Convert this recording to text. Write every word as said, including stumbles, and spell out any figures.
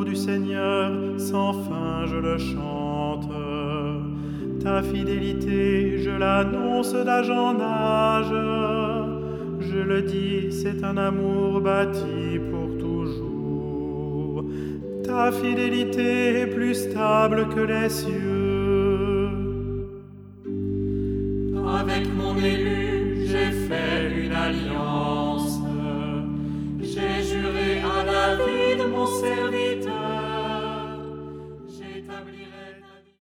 du Seigneur, sans fin je le chante. Ta fidélité, je l'annonce d'âge en âge. Je le dis, c'est un amour bâti pour toujours. Ta fidélité est plus stable que les cieux. Avec mon élu, j'ai fait une alliance.